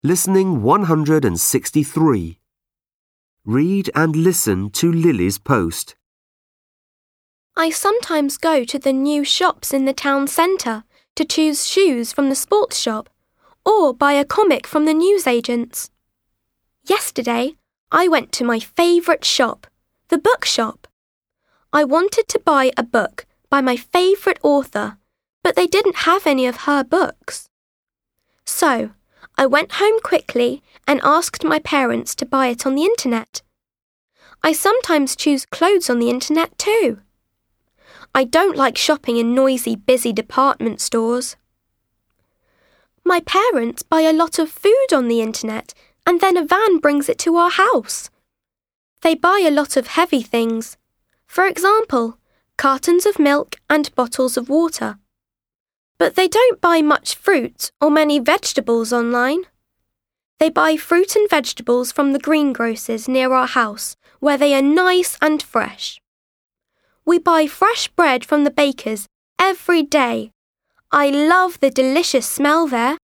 Listening 163. Read and listen to Lily's post. I sometimes go to the new shops in the town centre to choose shoes from the sports shop or buy a comic from the newsagents. Yesterday, I went to my favourite shop, the bookshop. I wanted to buy a book by my favourite author, but they didn't have any of her books. So, I went home quickly and asked my parents to buy it on the internet. I sometimes choose clothes on the internet too. I don't like shopping in noisy, busy department stores. My parents buy a lot of food on the internet and then a van brings it to our house. They buy a lot of heavy things. For example, cartons of milk and bottles of water. But they don't buy much fruit or many vegetables online. They buy fruit and vegetables from the greengrocers near our house, where they are nice and fresh. We buy fresh bread from the bakers every day. I love the delicious smell there.